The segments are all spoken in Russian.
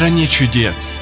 стране чудес.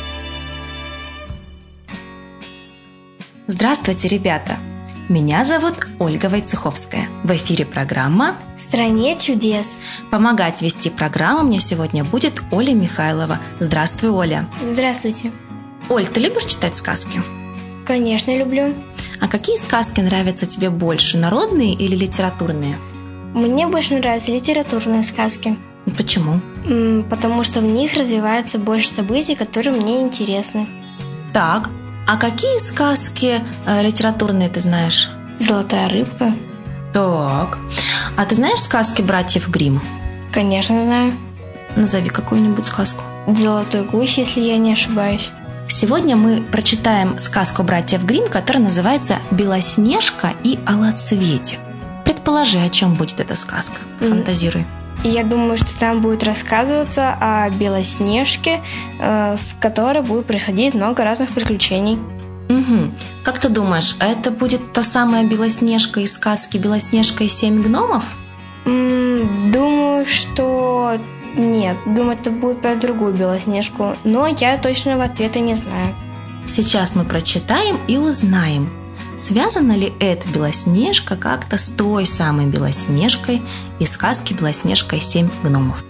Здравствуйте, ребята! Меня зовут Ольга Войцеховская. В эфире программа «В стране чудес». Помогать вести программу мне сегодня будет Оля Михайлова. Здравствуй, Оля. Здравствуйте. Оль, ты любишь читать сказки? Конечно, люблю. А какие сказки нравятся тебе больше, народные или литературные? Мне больше нравятся литературные сказки. Почему? Потому что в них развивается больше событий, которые мне интересны. Так, а какие сказки литературные ты знаешь? «Золотая рыбка». Так, а ты знаешь сказки братьев Гримм? Конечно, знаю. Назови какую-нибудь сказку. «Золотой гусь», если я не ошибаюсь. Сегодня мы прочитаем сказку братьев Гримм, которая называется «Белоснежка и Алоцветик». Предположи, о чем будет эта сказка. Фантазируй. Я думаю, что там будет рассказываться о Белоснежке, с которой будет происходить много разных приключений. Угу. Как ты думаешь, это будет та самая Белоснежка из сказки «Белоснежка и 7 гномов»? Думаю, что нет. Думаю, это будет про другую Белоснежку. Но я точного ответа не знаю. Сейчас мы прочитаем и узнаем, связана ли эта Белоснежка как-то с той самой Белоснежкой из сказки «Белоснежка и 7 гномов».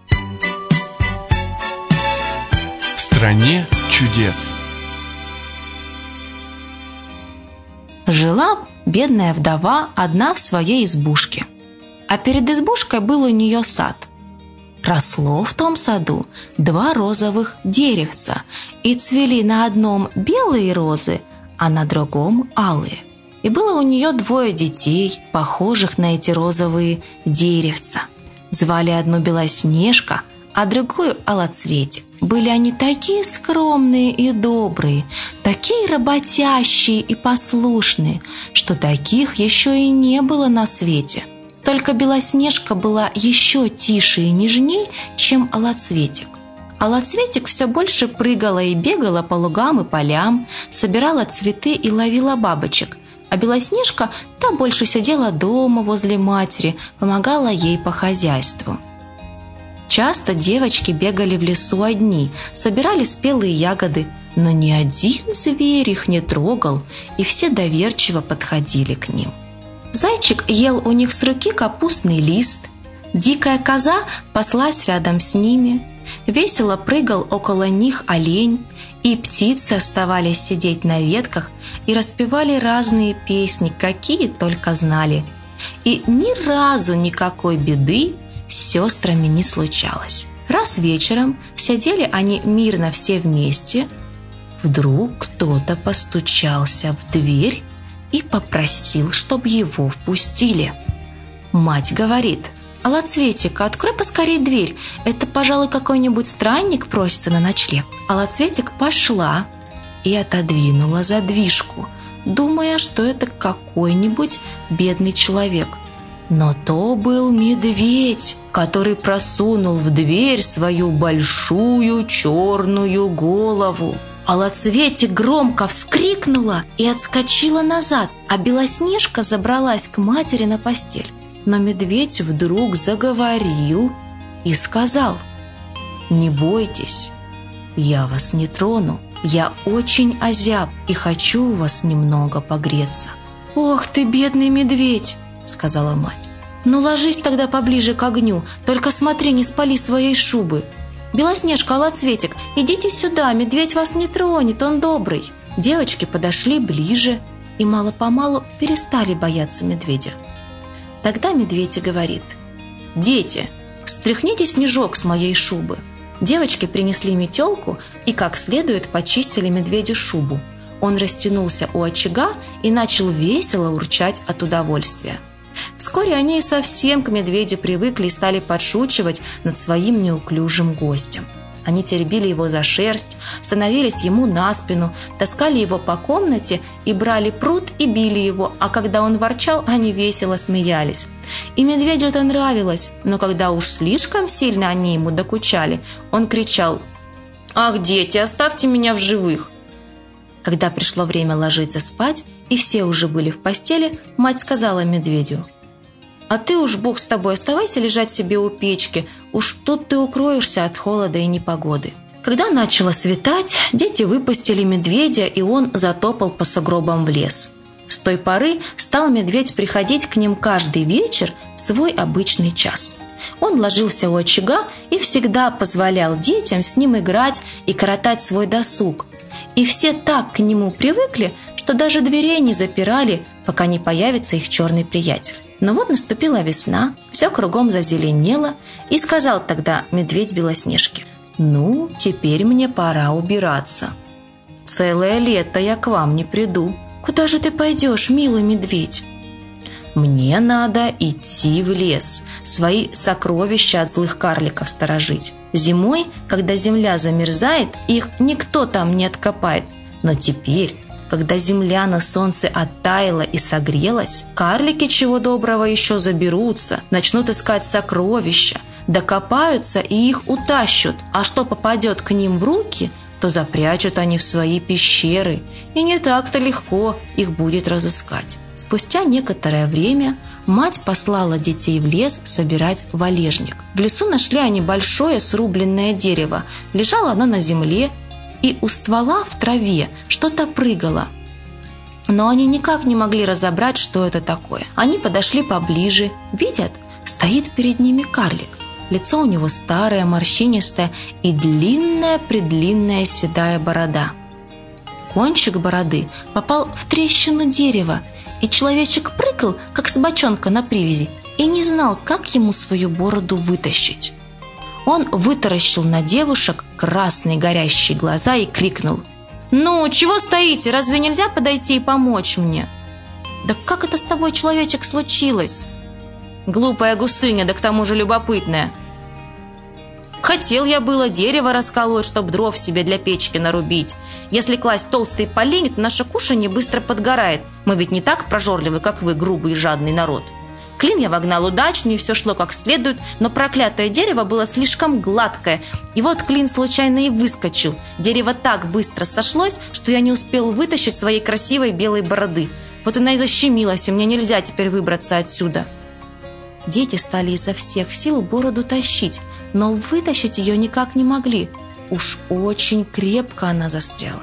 В стране чудес. Жила бедная вдова одна в своей избушке, а перед избушкой был у нее сад. Росло в том саду 2 розовых деревца, и цвели на одном белые розы, а на другом алые. И было у нее 2 детей, похожих на эти розовые деревца. Звали одну Белоснежка, а другую Алоцветик. Были они такие скромные и добрые, такие работящие и послушные, что таких еще и не было на свете. Только Белоснежка была еще тише и нежней, чем Алоцветик. Алоцветик все больше прыгала и бегала по лугам и полям, собирала цветы и ловила бабочек, а Белоснежка та больше сидела дома возле матери, помогала ей по хозяйству. Часто девочки бегали в лесу одни, собирали спелые ягоды, но ни один зверь их не трогал, и все доверчиво подходили к ним. Зайчик ел у них с руки капустный лист, дикая коза паслась рядом с ними, весело прыгал около них олень, и птицы оставались сидеть на ветках и распевали разные песни, какие только знали. И ни разу никакой беды с сестрами не случалось. Раз вечером сидели они мирно все вместе, вдруг кто-то постучался в дверь и попросил, чтобы его впустили. Мать говорит: «Алоцветик, открой поскорей дверь, это, пожалуй, какой-нибудь странник просится на ночлег». Алоцветик пошла и отодвинула задвижку, думая, что это какой-нибудь бедный человек. Но то был медведь, который просунул в дверь свою большую черную голову. Алоцветик громко вскрикнула и отскочила назад, а Белоснежка забралась к матери на постель. Но медведь вдруг заговорил и сказал: «Не бойтесь, я вас не трону, я очень озяб и хочу у вас немного погреться». «Ох ты, бедный медведь!» — сказала мать. «Ну ложись тогда поближе к огню, только смотри, не спали своей шубы. Белоснежка, Алоцветик, идите сюда, медведь вас не тронет, он добрый». Девочки подошли ближе и мало-помалу перестали бояться медведя. Тогда медведь и говорит: «Дети, стряхните снежок с моей шубы». Девочки принесли метелку и как следует почистили медведю шубу. Он растянулся у очага и начал весело урчать от удовольствия. Вскоре они и совсем к медведю привыкли и стали подшучивать над своим неуклюжим гостем. Они теребили его за шерсть, становились ему на спину, таскали его по комнате и брали прут и били его, а когда он ворчал, они весело смеялись. И медведю это нравилось, но когда уж слишком сильно они ему докучали, он кричал: «Ах, дети, оставьте меня в живых!» Когда пришло время ложиться спать, и все уже были в постели, мать сказала медведю: «А ты уж, Бог с тобой, оставайся лежать себе у печки, уж тут ты укроешься от холода и непогоды». Когда начало светать, дети выпустили медведя, и он затопал по сугробам в лес. С той поры стал медведь приходить к ним каждый вечер в свой обычный час. Он ложился у очага и всегда позволял детям с ним играть и коротать свой досуг. И все так к нему привыкли, что даже дверей не запирали, пока не появится их черный приятель. Но вот наступила весна, все кругом зазеленело, и сказал тогда медведь Белоснежке: «Ну, теперь мне пора убираться. Целое лето я к вам не приду». «Куда же ты пойдешь, милый медведь?» «Мне надо идти в лес, свои сокровища от злых карликов сторожить. Зимой, когда земля замерзает, их никто там не откопает. Но теперь, когда земля на солнце оттаяла и согрелась, карлики чего доброго еще заберутся, начнут искать сокровища, докопаются и их утащат, а что попадет к ним в руки, то запрячут они в свои пещеры, и не так-то легко их будет разыскать». Спустя некоторое время мать послала детей в лес собирать валежник. В лесу нашли они большое срубленное дерево. Лежало оно на земле, и у ствола в траве что-то прыгало. Но они никак не могли разобрать, что это такое. Они подошли поближе, видят, стоит перед ними карлик. Лицо у него старое, морщинистое и длинная-предлинная седая борода. Кончик бороды попал в трещину дерева, и человечек прыгал, как собачонка на привязи, и не знал, как ему свою бороду вытащить. Он вытаращил на девушек красные горящие глаза и крикнул: «Ну, чего стоите? Разве нельзя подойти и помочь мне?» «Да как это с тобой, человечек, случилось?» «Глупая гусыня, да к тому же любопытная. Хотел я было дерево расколоть, чтоб дров себе для печки нарубить. Если класть толстые поленья, то наше кушанье быстро подгорает. Мы ведь не так прожорливы, как вы, грубый и жадный народ. Клин я вогнал удачно, и все шло как следует, но проклятое дерево было слишком гладкое. И вот клин случайно и выскочил. Дерево так быстро сошлось, что я не успел вытащить своей красивой белой бороды. Вот она и защемилась, и мне нельзя теперь выбраться отсюда». Дети стали изо всех сил бороду тащить, но вытащить ее никак не могли. Уж очень крепко она застряла.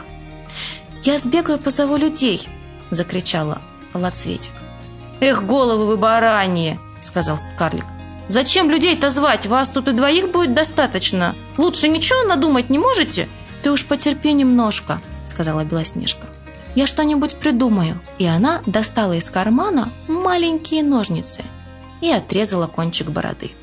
«Я сбегаю, позову людей!» – закричала Полоцветик. «Эх, головы вы бараньи!» – сказал карлик. «Зачем людей-то звать? Вас тут и двоих будет достаточно. Лучше ничего надумать не можете?» «Ты уж потерпи немножко», – сказала Белоснежка. «Я что-нибудь придумаю». И она достала из кармана маленькие ножницы и отрезала кончик бороды.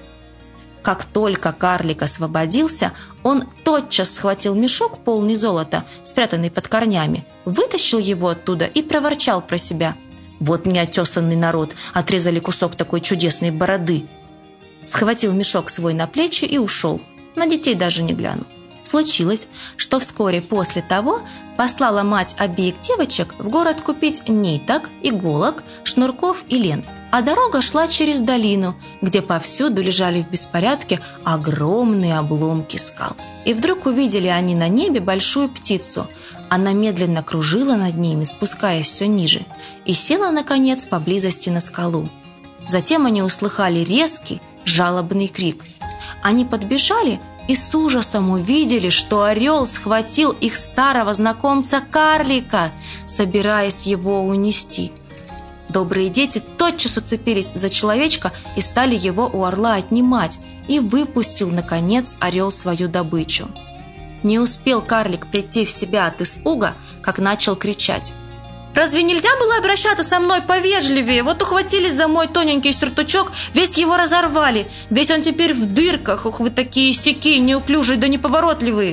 Как только карлик освободился, он тотчас схватил мешок, полный золота, спрятанный под корнями, вытащил его оттуда и проворчал про себя: «Вот неотесанный народ, отрезали кусок такой чудесной бороды». Схватил мешок свой на плечи и ушел, на детей даже не глянул. Случилось, что вскоре после того послала мать обеих девочек в город купить ниток, иголок, шнурков и лент. А дорога шла через долину, где повсюду лежали в беспорядке огромные обломки скал. И вдруг увидели они на небе большую птицу. Она медленно кружила над ними, спускаясь все ниже, и села, наконец, поблизости на скалу. Затем они услыхали резкий, жалобный крик. Они подбежали и с ужасом увидели, что орел схватил их старого знакомца-карлика, собираясь его унести. Добрые дети тотчас уцепились за человечка и стали его у орла отнимать, и выпустил, наконец, орел свою добычу. Не успел карлик прийти в себя от испуга, как начал кричать: «Разве нельзя было обращаться со мной повежливее? Вот ухватились за мой тоненький сюртучок, весь его разорвали, весь он теперь в дырках, ух вы такие сяки, неуклюжие да неповоротливые!»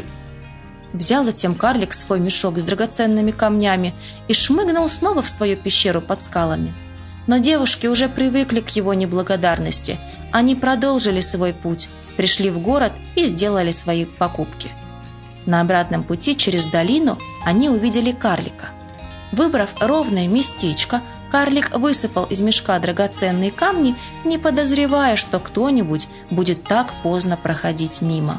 Взял затем карлик свой мешок с драгоценными камнями и шмыгнул снова в свою пещеру под скалами. Но девушки уже привыкли к его неблагодарности. Они продолжили свой путь, пришли в город и сделали свои покупки. На обратном пути через долину они увидели карлика. Выбрав ровное местечко, карлик высыпал из мешка драгоценные камни, не подозревая, что кто-нибудь будет так поздно проходить мимо.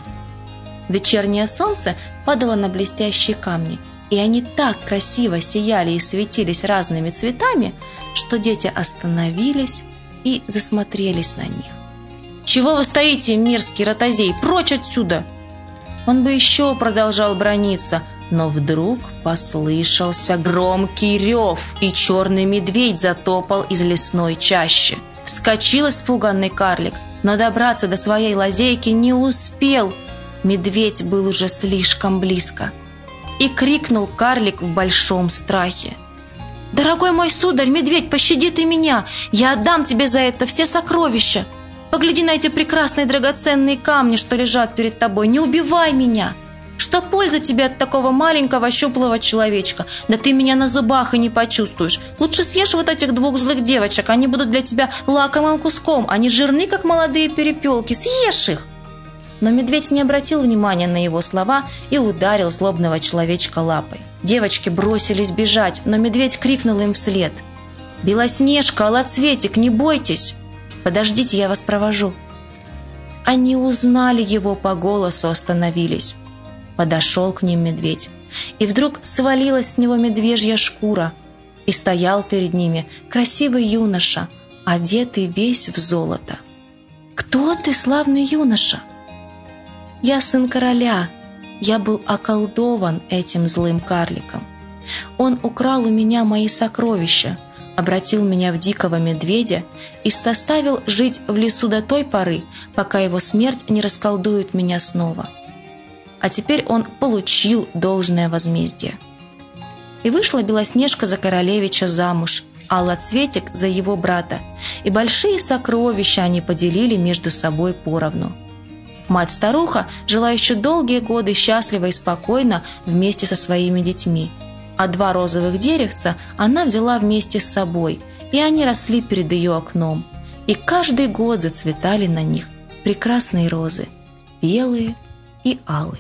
Вечернее солнце падало на блестящие камни, и они так красиво сияли и светились разными цветами, что дети остановились и засмотрелись на них. «Чего вы стоите, мерзкий ротозей? Прочь отсюда!» Он бы еще продолжал браниться, но вдруг послышался громкий рев, и черный медведь затопал из лесной чащи. Вскочил испуганный карлик, но добраться до своей лазейки не успел. Медведь был уже слишком близко. И крикнул карлик в большом страхе: «Дорогой мой сударь, медведь, пощади ты меня! Я отдам тебе за это все сокровища! Погляди на эти прекрасные драгоценные камни, что лежат перед тобой! Не убивай меня! Что польза тебе от такого маленького щуплого человечка? Да ты меня на зубах и не почувствуешь! Лучше съешь вот этих двух злых девочек, они будут для тебя лакомым куском, они жирны, как молодые перепелки, съешь их!» Но медведь не обратил внимания на его слова и ударил злобного человечка лапой. Девочки бросились бежать, но медведь крикнул им вслед: «Белоснежка, Алоцветик, не бойтесь! Подождите, я вас провожу!» Они узнали его по голосу, остановились. Подошел к ним медведь, и вдруг свалилась с него медвежья шкура, и стоял перед ними красивый юноша, одетый весь в золото. «Кто ты, славный юноша?» «Я сын короля. Я был околдован этим злым карликом. Он украл у меня мои сокровища, обратил меня в дикого медведя и заставил жить в лесу до той поры, пока его смерть не расколдует меня снова. А теперь он получил должное возмездие». И вышла Белоснежка за королевича замуж, а Алоцветик за его брата, и большие сокровища они поделили между собой поровну. Мать-старуха жила еще долгие годы счастливо и спокойно вместе со своими детьми, а 2 розовых деревца она взяла вместе с собой, и они росли перед ее окном, и каждый год зацветали на них прекрасные розы, белые и алые.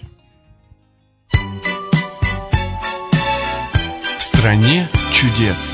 В стране чудес.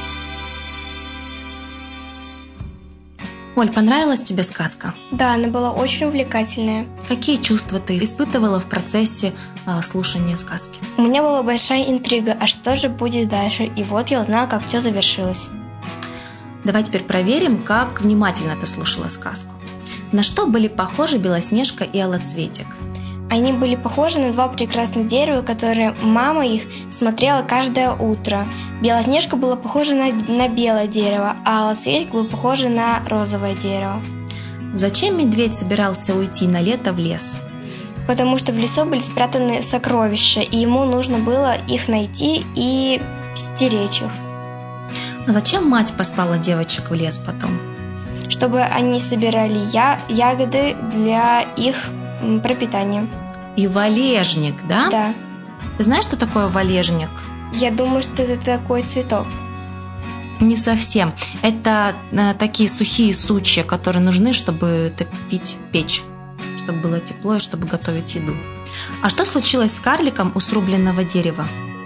Оль, понравилась тебе сказка? Да, она была очень увлекательная. Какие чувства ты испытывала в процессе слушания сказки? У меня была большая интрига, а что же будет дальше? И вот я узнала, как все завершилось. Давай теперь проверим, как внимательно ты слушала сказку. На что были похожи Белоснежка и Алоцветик? Они были похожи на 2 прекрасных дерева, которые мама их смотрела каждое утро. Белоснежка была похожа на белое дерево, а Алоцветик был похож на розовое дерево. Зачем медведь собирался уйти на лето в лес? Потому что в лесу были спрятаны сокровища, и ему нужно было их найти и стеречь их. А зачем мать послала девочек в лес потом? Чтобы они собирали ягоды для их пропитания. И валежник, да? Да. Ты знаешь, что такое валежник? Я думаю, что это такой цветок. Не совсем. Это такие сухие сучья, которые нужны, чтобы топить печь, чтобы было тепло и чтобы готовить еду. А что случилось с карликом у срубленного дерева?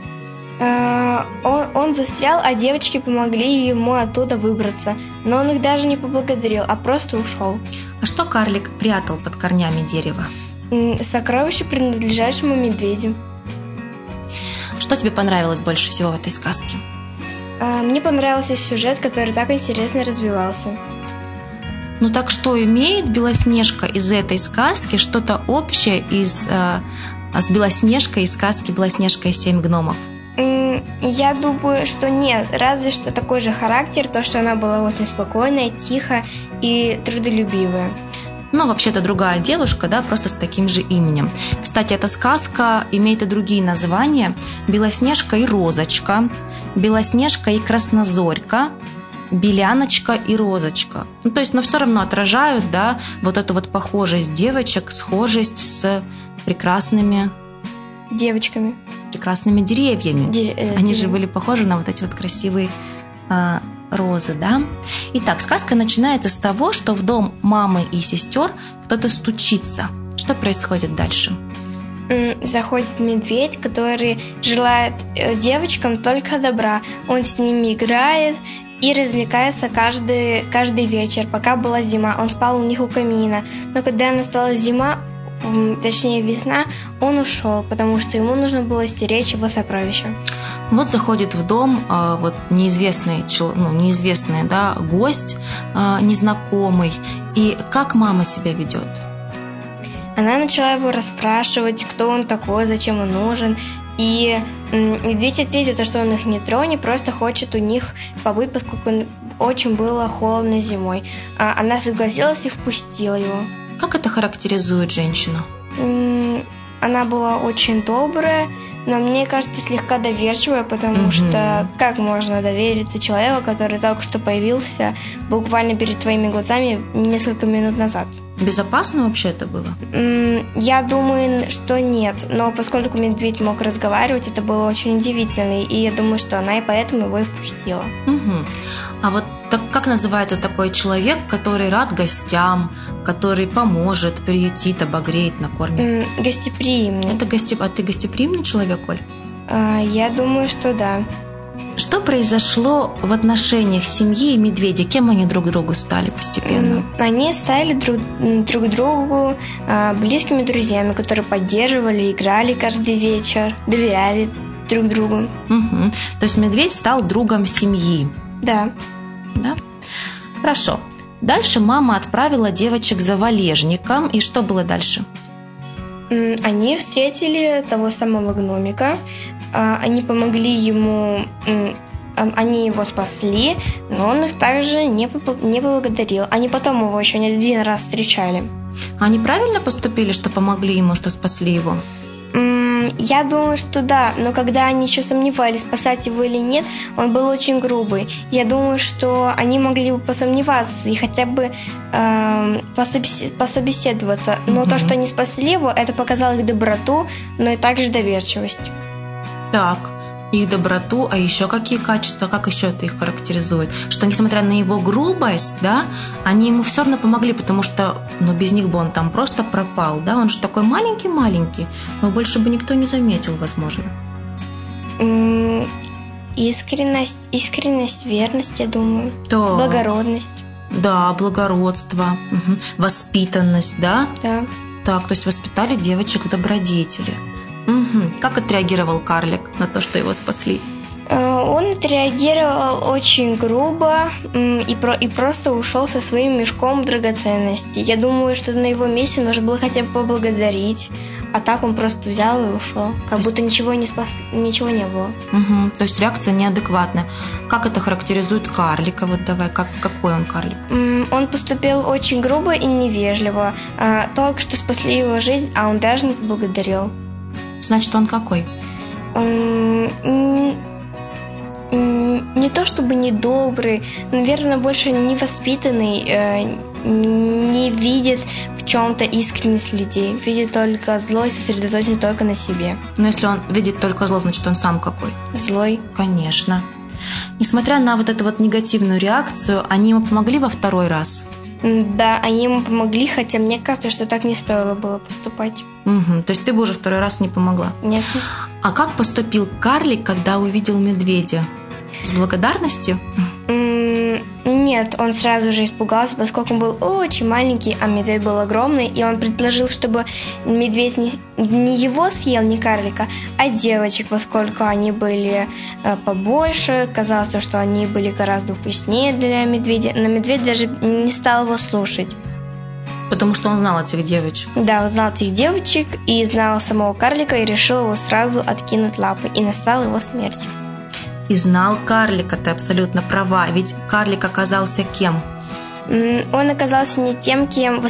Он застрял, а девочки помогли ему оттуда выбраться. Но он их даже не поблагодарил, а просто ушел. А что карлик прятал под корнями дерева? Сокровище, принадлежащему медведю. Что тебе понравилось больше всего в этой сказке? Мне понравился сюжет, который так интересно развивался. Ну так что, имеет Белоснежка из этой сказки что-то общее с Белоснежкой из сказки «Белоснежка и 7 гномов»? Я думаю, что нет. Разве что такой же характер, то, что она была очень спокойная, тихая и трудолюбивая. Но вообще-то другая девушка, да, просто с таким же именем. Кстати, эта сказка имеет и другие названия: «Белоснежка и Розочка», «Белоснежка и Краснозорька», «Беляночка и Розочка». Ну, то есть, но все равно отражают, да, вот эту вот похожесть девочек, схожесть с прекрасными девочками, прекрасными деревьями. Они же были похожи на вот эти вот красивые розы, да? Итак, сказка начинается с того, что в дом мамы и сестер кто-то стучится. Что происходит дальше? Заходит медведь, который желает девочкам только добра. Он с ними играет и развлекается каждый вечер, пока была зима. Он спал у них у камина. Но когда настала зима, точнее весна, он ушел, потому что ему нужно было стеречь его сокровища. Вот заходит в дом вот неизвестный, да, гость, незнакомый. И как мама себя ведет? Она начала его расспрашивать, кто он такой, зачем он нужен. И медведь ответил, что он их не тронет, просто хочет у них побыть, поскольку очень было холодно зимой. Она согласилась и впустила его. Как это характеризует женщину? Она была очень добрая, но мне кажется, слегка доверчивая, потому что как можно довериться человеку, который только что появился буквально перед твоими глазами несколько минут назад? Безопасно вообще это было? Я думаю, что нет, но поскольку медведь мог разговаривать, это было очень удивительно, и я думаю, что она и поэтому его и впустила. А вот как называется такой человек, который рад гостям, который поможет, приютит, обогреет, накормит? Гостеприимный. А ты гостеприимный человек, Оль? Я думаю, что да. Что произошло в отношениях семьи и медведя? Кем они друг другу стали постепенно? Они стали друг другу близкими друзьями, которые поддерживали, играли каждый вечер, доверяли друг другу. То есть медведь стал другом семьи? Да. Да? Хорошо. Дальше мама отправила девочек за валежником. И что было дальше? Они встретили того самого гномика. Они помогли ему, они его спасли, но он их также не поблагодарил. Они потом его еще не один раз встречали. Они правильно поступили, что помогли ему, что спасли его? Я думаю, что да, но когда они еще сомневались, спасать его или нет, он был очень грубый. Я думаю, что они могли бы посомневаться и хотя бы пособеседоваться. Но то, что они спасли его, это показало их доброту, но и также доверчивость. Так, их доброту, а еще какие качества, как еще это их характеризует? Что несмотря на его грубость, да, они ему все равно помогли, потому что, без них бы он там просто пропал, да, он же такой маленький-маленький, но больше бы никто не заметил, возможно. Искренность, верность, я думаю. Да. Благородность. Да, благородство, воспитанность, да? Да. Так, то есть воспитали девочек в добродетели. Как отреагировал карлик на то, что его спасли? Он отреагировал очень грубо и просто ушел со своим мешком драгоценностей. Я думаю, что на его месте нужно было хотя бы поблагодарить, а так он просто взял и ушел, как будто ничего не было. То есть реакция неадекватная. Как это характеризует карлика? Вот давай, какой он карлик? Он поступил очень грубо и невежливо. Только что спасли его жизнь, а он даже не поблагодарил. Значит, он какой? Не то чтобы недобрый, наверное, больше невоспитанный, не видит в чем-то искренность людей, видит только зло и сосредоточен только на себе. Но если он видит только зло, значит, он сам какой? Злой. Конечно. Несмотря на вот эту вот негативную реакцию, они ему помогли во второй раз? Да, они ему помогли, хотя мне кажется, что так не стоило было поступать. То есть ты бы уже второй раз не помогла? Нет. А как поступил карлик, когда увидел медведя? С благодарностью? Нет, он сразу же испугался, поскольку он был очень маленький, а медведь был огромный, и он предложил, чтобы медведь не его съел, не карлика, а девочек, поскольку они были побольше. Казалось, что они были гораздо вкуснее для медведя, но медведь даже не стал его слушать. Потому что он знал этих девочек. Да, он знал этих девочек и знал самого карлика, и решил его сразу откинуть лапы, и настала его смерть. И знал карлика, ты абсолютно права, ведь карлик оказался кем? Он оказался не тем, кем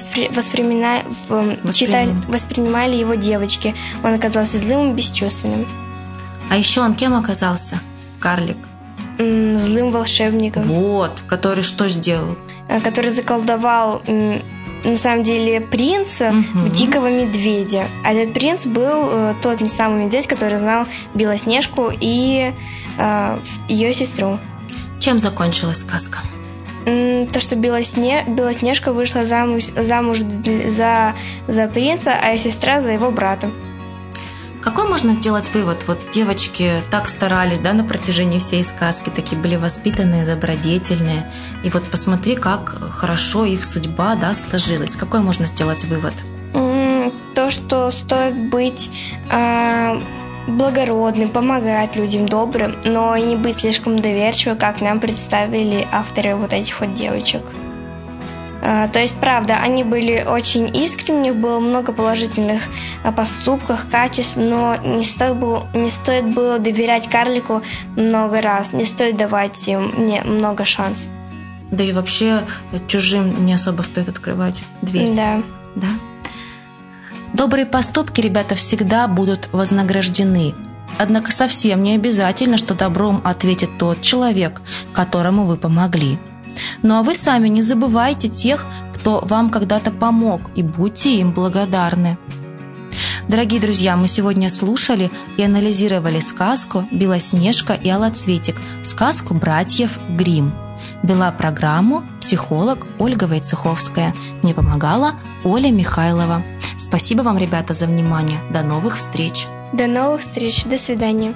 воспринимали его девочки. Он оказался злым и бесчувственным. А еще он кем оказался, карлик? Злым волшебником. Вот, который что сделал? Который заколдовал, на самом деле, принца в дикого медведя. А этот принц был тот самый медведь, который знал Белоснежку и ее сестру. Чем закончилась сказка? То, что Белоснежка вышла замуж за принца, а ее сестра за его брата. Какой можно сделать вывод? Вот девочки так старались, да, на протяжении всей сказки, такие были воспитанные, добродетельные. И вот посмотри, как хорошо их судьба, да, сложилась. Какой можно сделать вывод? То, что стоит быть благородным, помогать людям, добрым, но и не быть слишком доверчивым, как нам представили авторы вот этих вот девочек. То есть, правда, они были очень искренни, у них было много положительных поступков, качеств, но не стоит было доверять карлику много раз, не стоит давать им много шансов. Да и вообще чужим не особо стоит открывать дверь. Да. Добрые поступки, ребята, всегда будут вознаграждены. Однако совсем не обязательно, что добром ответит тот человек, которому вы помогли. Ну а вы сами не забывайте тех, кто вам когда-то помог, и будьте им благодарны. Дорогие друзья, мы сегодня слушали и анализировали сказку «Белоснежка и Алоцветик», сказку братьев Гримм. Вела программу психолог Ольга Войцеховская. Мне помогала Оля Михайлова. Спасибо вам, ребята, за внимание. До новых встреч. До новых встреч. До свидания.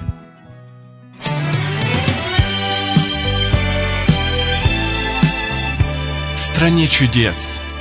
В стране чудес.